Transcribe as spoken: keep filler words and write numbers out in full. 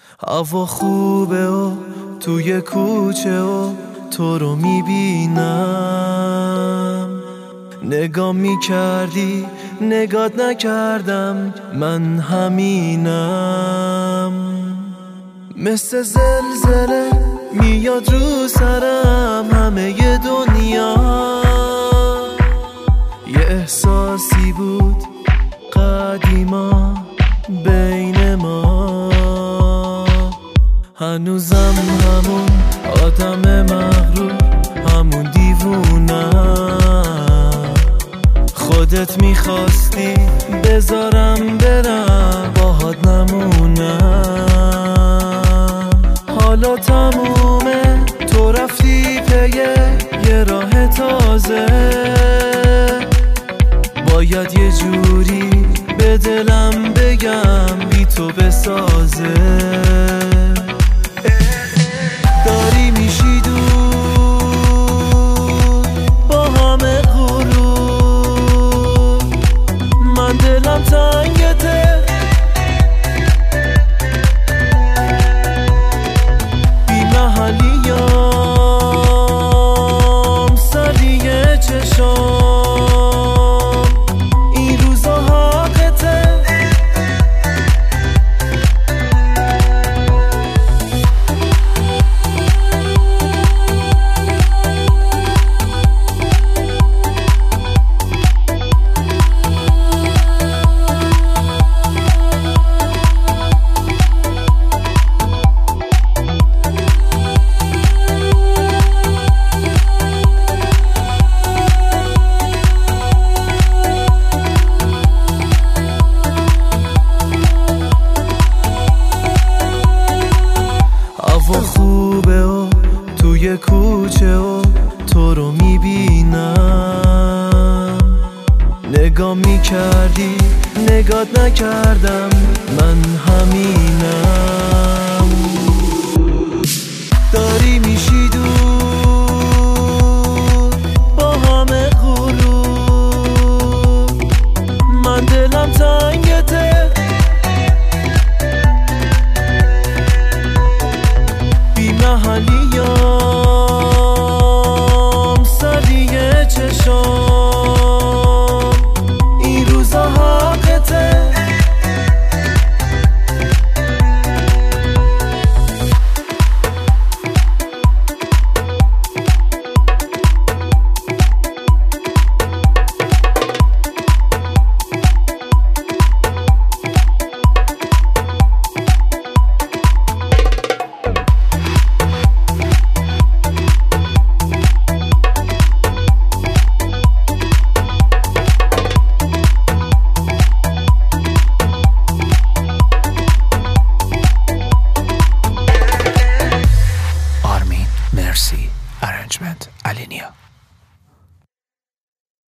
هوا خوبه و توی کوچه و تو رو میبینم، نگاه میکردی نگات نکردم، من همینم. مثل زلزله میاد رو سرم همه ی دنیا، یه احساسی بود قدیما بین ما، هنوزم همون آدم مغرور، همون دیوونم. خودت میخواستی بذارم برم باهات نمونم، حالا تمومه تو رفتی پی یه راه تازه، باید یه جوری به دلم بگم بی تو بسازه. داری میشی دور با همه غرور، من دلم تنگته بی محلیام سریع چشام، این روزا حقته. هوا خوبه و توی کوچه و تو رو میبینم، نگاه میکردی نگات نکردم، من همینم. داری میشی دور با همه غرور، من دلم تنگته محلیام سریع چشام، این روزا حقته. Mercy Arrangement Alinea.